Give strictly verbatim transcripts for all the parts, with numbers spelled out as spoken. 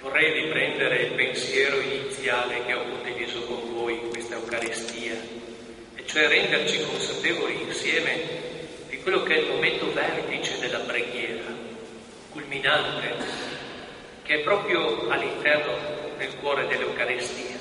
Vorrei riprendere il pensiero iniziale che ho condiviso con voi in questa Eucaristia, e cioè renderci consapevoli insieme di quello che è il momento vertice della preghiera, culminante, che è proprio all'interno del cuore dell'Eucaristia.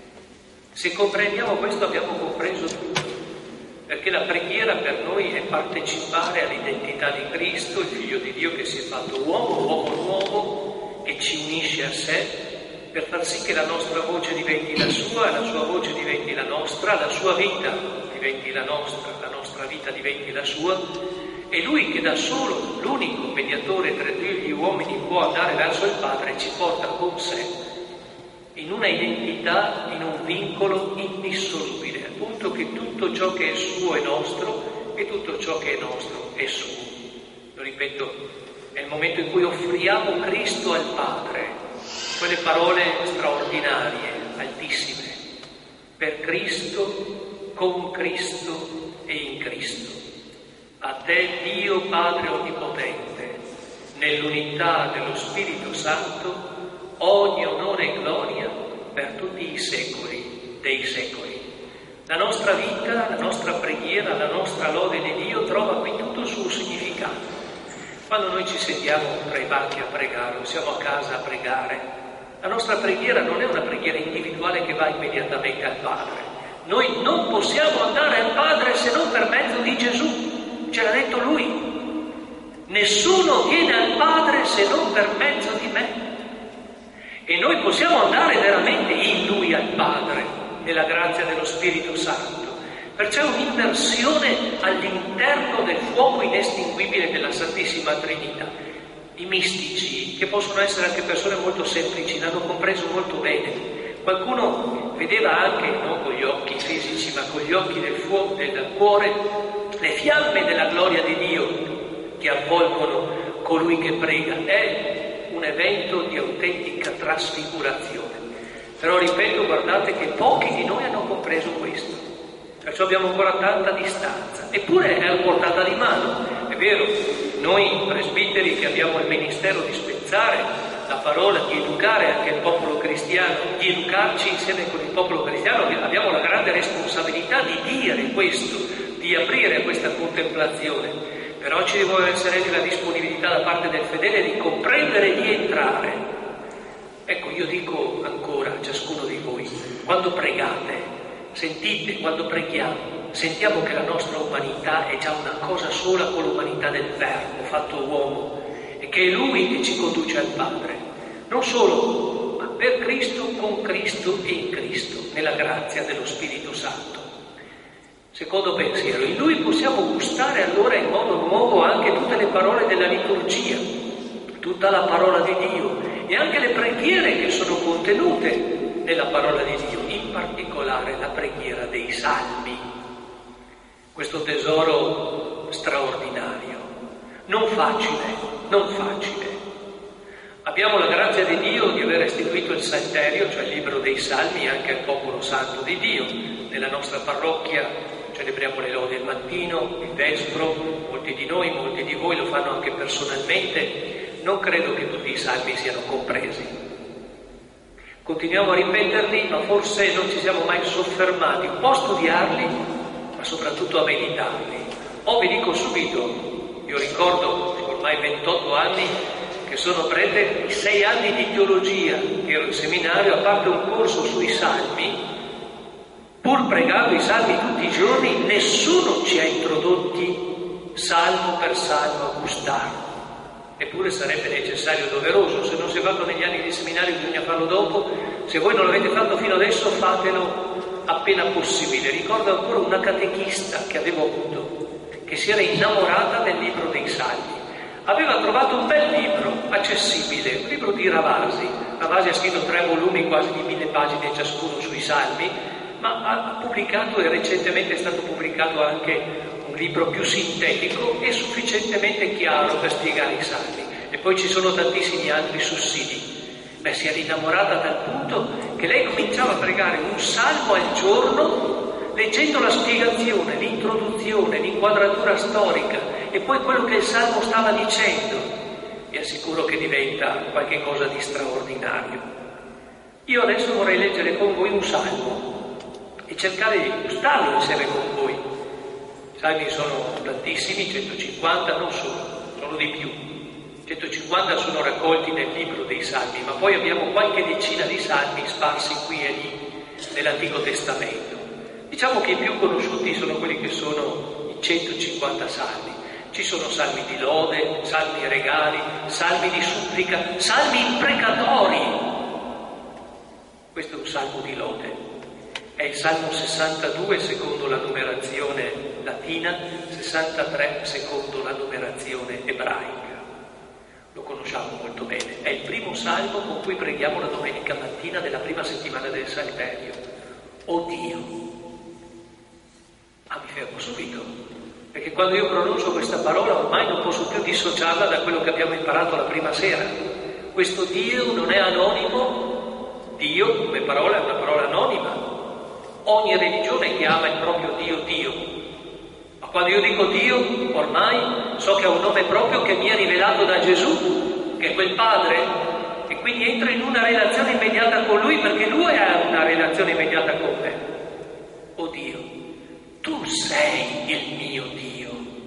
Se comprendiamo questo abbiamo compreso tutto, perché la preghiera per noi è partecipare all'identità di Cristo, il Figlio di Dio che si è fatto uomo, uomo nuovo, che ci unisce a sé per far sì che la nostra voce diventi la sua, la sua voce diventi la nostra, la sua vita diventi la nostra, la nostra vita diventi la sua, e Lui che da solo, l'unico mediatore tra Dio e gli uomini, può andare verso il Padre, ci porta con sé in una identità, in un vincolo indissolubile, appunto che tutto ciò che è suo è nostro e tutto ciò che è nostro è suo. Lo ripeto, è il momento in cui offriamo Cristo al Padre, quelle parole straordinarie, altissime, per Cristo, con Cristo e in Cristo. A te Dio Padre Onnipotente, nell'unità dello Spirito Santo, ogni onore e gloria per tutti i secoli dei secoli. La nostra vita, la nostra preghiera, la nostra lode di Dio trova qui tutto il suo significato. Quando noi ci sediamo tra i banchi a pregare o siamo a casa a pregare, la nostra preghiera non è una preghiera individuale che va immediatamente al Padre. Noi non possiamo andare al Padre se non per mezzo di Gesù, ce l'ha detto Lui. Nessuno viene al Padre se non per mezzo di me. E noi possiamo andare veramente in Lui al Padre, nella grazia dello Spirito Santo. Perciò un'immersione all'interno del fuoco inestinguibile della Santissima Trinità. I mistici, che possono essere anche persone molto semplici, l'hanno compreso molto bene. Qualcuno vedeva anche, non con gli occhi fisici, ma con gli occhi del fuoco, del cuore, le fiamme della gloria di Dio che avvolgono colui che prega. È un evento di autentica trasfigurazione. Però ripeto, guardate che pochi di noi hanno compreso questo. Perciò abbiamo ancora tanta distanza, eppure è a portata di mano. È vero, noi presbiteri che abbiamo il ministero di spezzare la parola, di educare anche il popolo cristiano, di educarci insieme con il popolo cristiano, abbiamo la grande responsabilità di dire questo, di aprire a questa contemplazione. Però ci deve essere anche la disponibilità da parte del fedele di comprendere e di entrare. Ecco, io dico ancora a ciascuno di voi, quando pregate, sentite, quando preghiamo, sentiamo che la nostra umanità è già una cosa sola con l'umanità del Verbo fatto uomo, e che è Lui che ci conduce al Padre. Non solo, ma per Cristo, con Cristo e in Cristo, nella grazia dello Spirito Santo. Secondo pensiero, in Lui possiamo gustare allora in modo nuovo anche tutte le parole della liturgia, tutta la parola di Dio e anche le preghiere che sono contenute nella parola di Dio, in particolare la preghiera dei Salmi. Questo tesoro straordinario, non facile, non facile. Abbiamo la grazia di Dio di aver istituito il Salterio, cioè il libro dei Salmi, anche al popolo santo di Dio. Nella nostra parrocchia celebriamo le lodi al mattino, il vespro, molti di noi, molti di voi lo fanno anche personalmente. Non credo che tutti i salmi siano compresi. Continuiamo a ripeterli, ma forse non ci siamo mai soffermati un po' a studiarli, ma soprattutto a meditarli. O vi dico subito, io ricordo ormai ventotto anni che sono prete, i sei anni di teologia che ero in seminario, a parte un corso sui salmi, pur pregando i salmi tutti i giorni, nessuno ci ha introdotti salmo per salmo a gustarlo. Eppure sarebbe necessario, doveroso. Se non si è fatto negli anni di seminario bisogna farlo dopo. Se voi non l'avete fatto fino adesso, fatelo appena possibile. Ricordo ancora una catechista che avevo avuto, che si era innamorata del libro dei Salmi. Aveva trovato un bel libro, accessibile, un libro di Ravasi. Ravasi ha scritto tre volumi, quasi di mille pagine ciascuno sui Salmi, ma ha pubblicato, e recentemente è stato pubblicato anche un libro più sintetico e sufficientemente chiaro per spiegare i Salmi. E poi ci sono tantissimi altri sussidi. Beh, si era innamorata a tal punto che lei cominciava a pregare un salmo al giorno, leggendo la spiegazione, l'introduzione, l'inquadratura storica e poi quello che il salmo stava dicendo. E è sicuro che diventa qualche cosa di straordinario. Io adesso vorrei leggere con voi un salmo e cercare di gustarlo insieme con voi. I salmi sono tantissimi, centocinquanta non sono, sono di più. centocinquanta sono raccolti nel libro dei Salmi, ma poi abbiamo qualche decina di salmi sparsi qui e lì nell'Antico Testamento. Diciamo che i più conosciuti sono quelli che sono i centocinquanta salmi. Ci sono salmi di lode, salmi regali, salmi di supplica, salmi imprecatori. Questo è un salmo di lode. È il Salmo sessantadue secondo la numerazione latina, sessantatré secondo la numerazione ebraica. Lo conosciamo molto bene, è il primo salmo con cui preghiamo la domenica mattina della prima settimana del Salterio. O Dio! Ah, mi fermo subito, perché quando io pronuncio questa parola ormai non posso più dissociarla da quello che abbiamo imparato la prima sera. Questo Dio non è anonimo, Dio come parola è una parola anonima. Ogni religione chiama il proprio Dio Dio. Quando io dico Dio, ormai so che ha un nome proprio che mi è rivelato da Gesù, che è quel Padre, e quindi entro in una relazione immediata con Lui, perché Lui ha una relazione immediata con me. Oh Dio, tu sei il mio Dio.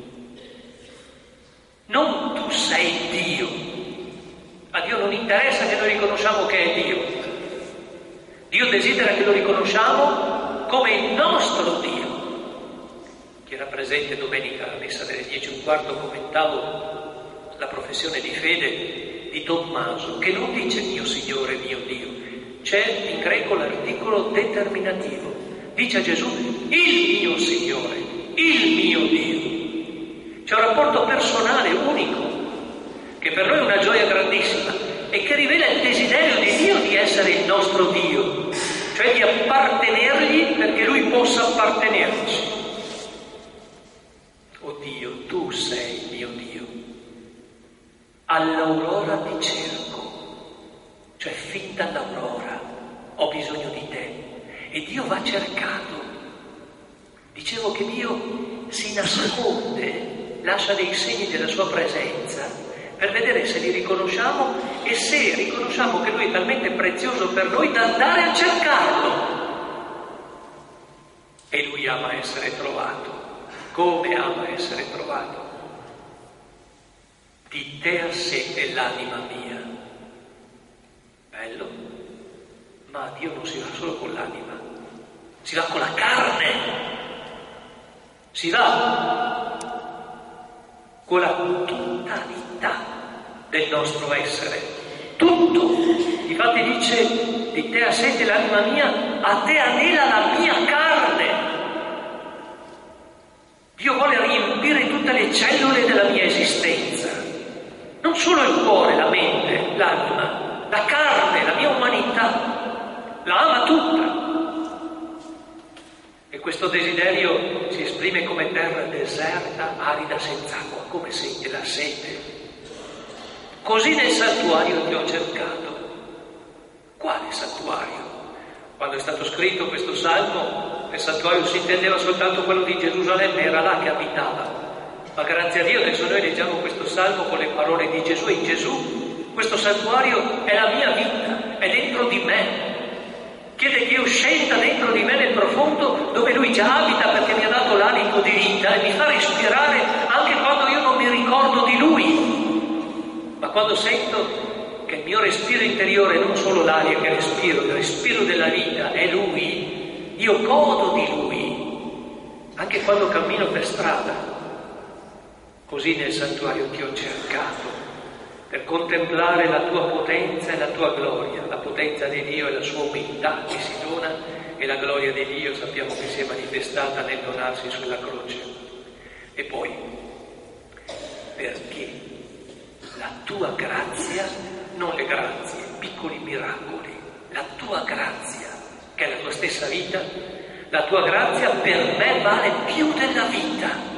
Non tu sei Dio. A Dio non interessa che noi riconosciamo che è Dio. Dio desidera che lo riconosciamo come il nostro Dio. Chi era presente domenica alla messa delle dieci e un quarto commentavo la professione di fede di Tommaso, che non dice mio Signore, mio Dio. C'è in greco l'articolo determinativo. Dice a Gesù il mio Signore, il mio Dio. C'è un rapporto personale unico, che per noi è una gioia grandissima e che rivela il desiderio di Dio di essere il nostro Dio, cioè di appartenergli perché Lui possa appartenerci. Oh Dio, tu sei mio Dio. All'aurora ti cerco, cioè fin dall'aurora ho bisogno di te. E Dio va cercato. Dicevo che Dio si nasconde, lascia dei segni della sua presenza per vedere se li riconosciamo e se riconosciamo che Lui è talmente prezioso per noi da andare a cercarlo. E Lui ama essere trovato. Come ama essere trovato? Di te ha sete l'anima mia. Bello, ma a Dio non si va solo con l'anima, si va con la carne, si va con la totalità del nostro essere, tutto. Infatti dice, di te ha sete l'anima mia, a te anela la mia carne. Dio vuole riempire tutte le cellule della mia esistenza, non solo il cuore, la mente, l'anima, la carne, la mia umanità, la ama tutta. E questo desiderio si esprime come terra deserta, arida, senza acqua, come sente la sete. Così nel santuario ti ho cercato. Quale santuario? Quando è stato scritto questo salmo, nel santuario si intendeva soltanto quello di Gerusalemme, era là che abitava. Ma grazie a Dio adesso noi leggiamo questo salmo con le parole di Gesù, e in Gesù questo santuario è la mia vita, è dentro di me. Chiede che io scenda dentro di me nel profondo dove Lui già abita, perché mi ha dato l'alito di vita e mi fa respirare anche quando io non mi ricordo di Lui. Ma quando sento che il mio respiro interiore, non solo l'aria che respiro, il respiro della vita è Lui, io godo di Lui, anche quando cammino per strada. Così nel santuario ti ho cercato, per contemplare la tua potenza e la tua gloria. La potenza di Dio è la sua umiltà che si dona, e la gloria di Dio sappiamo che si è manifestata nel donarsi sulla croce. E poi, perché la tua grazia, non le grazie, piccoli miracoli, la tua grazia, che è la tua stessa vita, la tua grazia per me vale più della vita.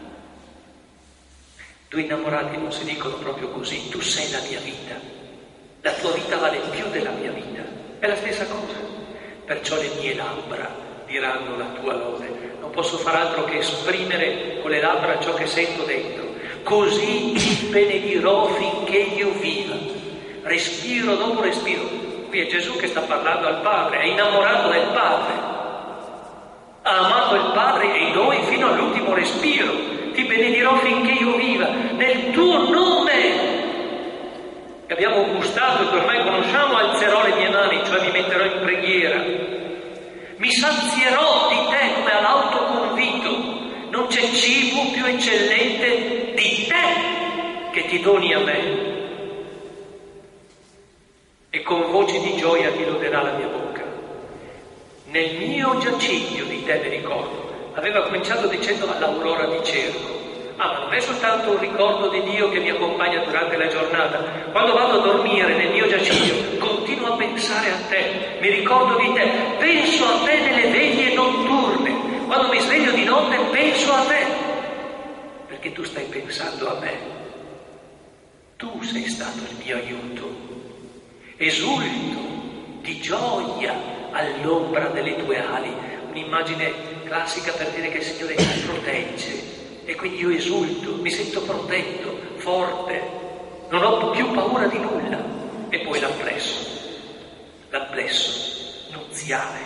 Due innamorati non si dicono proprio così: tu sei la mia vita, la tua vita vale più della mia vita, è la stessa cosa. Perciò le mie labbra diranno la tua lode. Non posso far altro che esprimere con le labbra ciò che sento dentro. così ti benedirò finché io viva. Respiro dopo respiro. Qui è Gesù che sta parlando al Padre, è innamorato del Padre, ha amato il Padre e noi fino all'ultimo respiro. Ti benedirò finché io viva, nel tuo nome che abbiamo gustato e che ormai conosciamo, alzerò le mie mani, cioè mi metterò in preghiera. Mi sazierò di te come all'autoconvito. Non c'è cibo più eccellente di te che ti doni a me. E con voci di gioia ti loderà la mia bocca. Nel mio giaciglio di te mi ricordo. Aveva cominciato dicendo all'aurora di cerco. Ah, ma non è soltanto un ricordo di Dio che mi accompagna durante la giornata. Quando vado a dormire nel mio giaciglio, continuo a pensare a te, mi ricordo di te, penso a te nelle veglie notturne. Quando mi sveglio di notte penso a te, perché tu stai pensando a me. Tu sei stato il mio aiuto. Esulto di gioia all'ombra delle tue ali. Un'immagine classica per dire che il Signore ci protegge. E quindi io esulto, mi sento protetto, forte, non ho più paura di nulla. E poi l'applesso, l'applesso nuziale.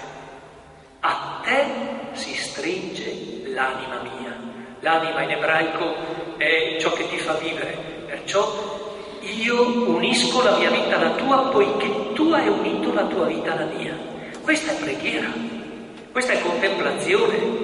A te si stringe l'anima mia. L'anima in ebraico è ciò che ti fa vivere, perciò io unisco la mia vita alla tua, poiché tu hai unito la tua vita alla mia. Questa è preghiera, questa è contemplazione.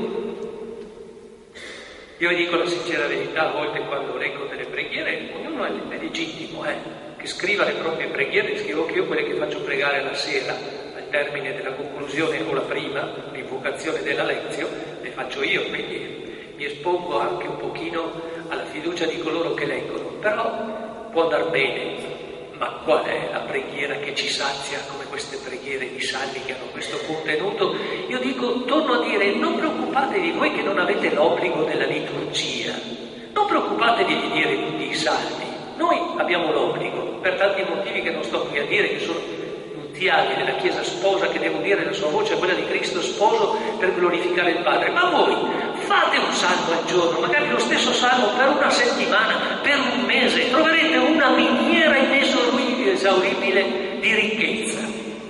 Io vi dico la sincera verità, a volte quando leggo delle preghiere, ognuno è legittimo, eh, che scriva le proprie preghiere, scrivo anche io quelle che faccio pregare la sera, al termine della conclusione o la prima, l'invocazione della lezione, le faccio io, quindi mi espongo anche un pochino alla fiducia di coloro che leggono, però può andar bene. Ma qual è la preghiera che ci sazia come queste preghiere di salmi che hanno questo contenuto? Io dico, torno a dire, non preoccupatevi voi che non avete l'obbligo della liturgia, non preoccupatevi di dire tutti i salmi, noi abbiamo l'obbligo, per tanti motivi che non sto qui a dire, che sono nuziali della Chiesa sposa, che devo dire la sua voce è quella di Cristo sposo per glorificare il Padre. Ma voi fate un salmo al giorno, magari lo stesso salmo per una settimana, per un mese, troverete una miniera inesauribile di ricchezza.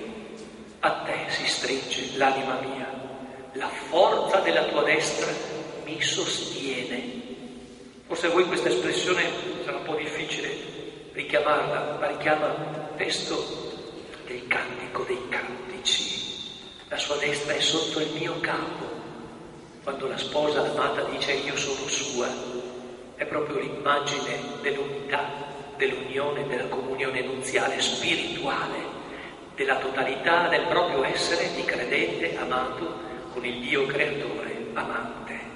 A te si stringe l'anima mia, la forza della tua destra mi sostiene. Forse a voi questa espressione sarà un po' difficile richiamarla, ma richiama il testo del Cantico dei Cantici. La sua destra è sotto il mio capo. Quando la sposa, l'amata, dice io sono sua, è proprio l'immagine dell'unità, dell'unione, della comunione nuziale spirituale, della totalità del proprio essere di credente amato con il Dio creatore amante.